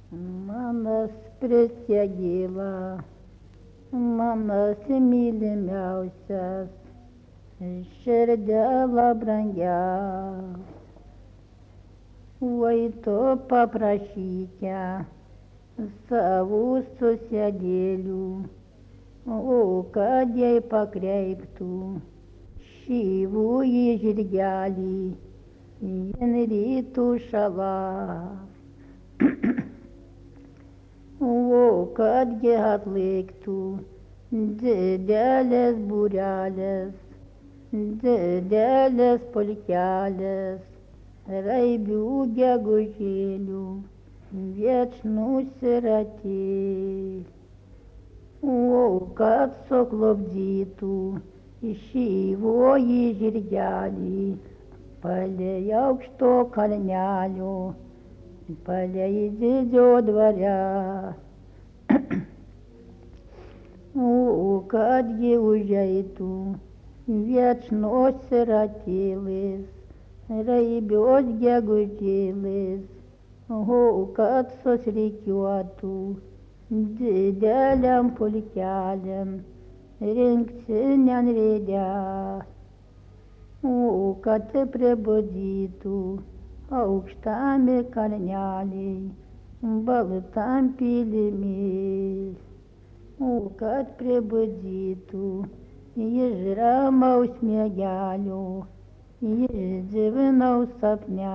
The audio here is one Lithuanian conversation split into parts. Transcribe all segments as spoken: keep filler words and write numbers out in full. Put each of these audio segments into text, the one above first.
Manas prisegila, manas mylimiausias, širdėla brangia. Oi tu paprašyke savų susedėlių, o kad jai pakreiptų šyvųjį žirgelį, jin rytų šalas. O kadgi atlaiktų didelės būrelės, didelės pulkelės, raibių gegužėlių, viečnų siratėlių. O kad suklupdytų šyvųjį žirgelį palei aukšto kalnelio, palei didžio dvare. O kadgi užeitų viečnos siratėlės, raibios gegužėlės, o kad susirikiuotų dideliam pulkeliam, rinktinėn rėdelės. O kad pribudytų aukštami kalneliai, baltam pylimėlis. O kad pribudytų iš ramaus miegelio, iš dzivinaus sapne.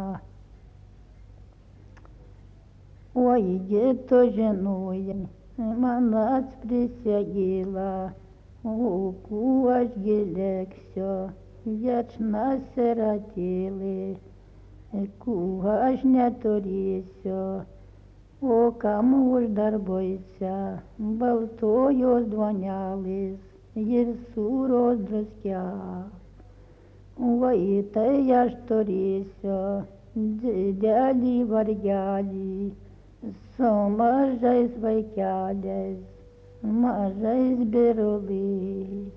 Oi gi tu žinojai, manas prisegila, o kuo aš gi liksiu, viečna siratėlė, kuo aš neturėsiu, o kam uždarboise baltojos duonelės ir sūros druskės. Oi tai aš turėsiu didelį vargelį su mažais vaikeliais, mažais biruliais.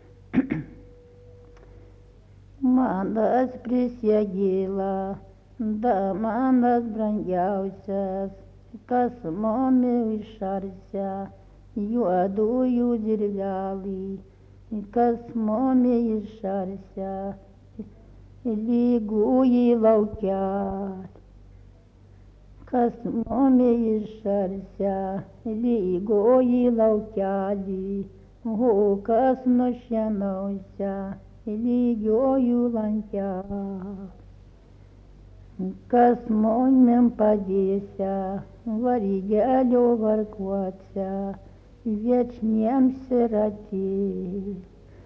Manas prisegila, da manas brangiausias, kas mumi išarsia juodųjų dirvelį, kas mumi išarsia lygųjį laukelį, kas mumi išarsia lygųjį laukelį, o kas nušienausia lygiojų lankelį. Kas mumim padėsia vargelio varguose, viečniems siratėliams.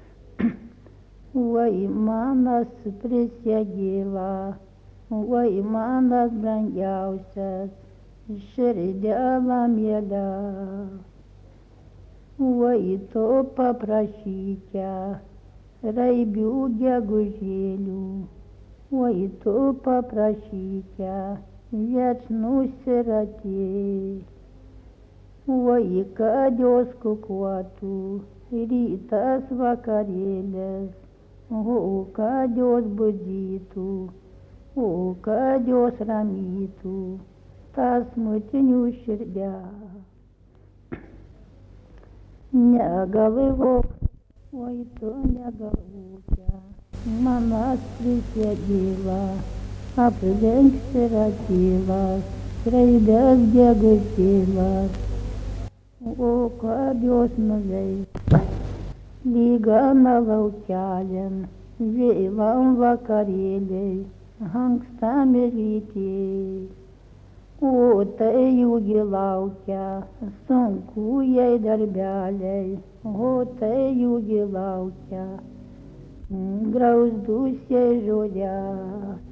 Oi manas prisegila, oi manas brangiausias, širdėla mielia. Oi tu paprašyke raibių gegužėlių, oi tu paprašyke viečnų siratėlių. Oi kad jos kukuotų rytas vakarėlės, o kad jos budytų, o kad jos ramytų tas smutinių širdelę. Negalvok, oi tu negalvoke, manas prisegila, aplink siratėlas, raibės gegužėlas, o kad jos nuveis lygana laukeliam, vėlam vakarėliai, ankstam rytėj. O tai jų gi laukia sunku jai darbeliai, o tai jų gi laukia grauzdus jai žodeliai.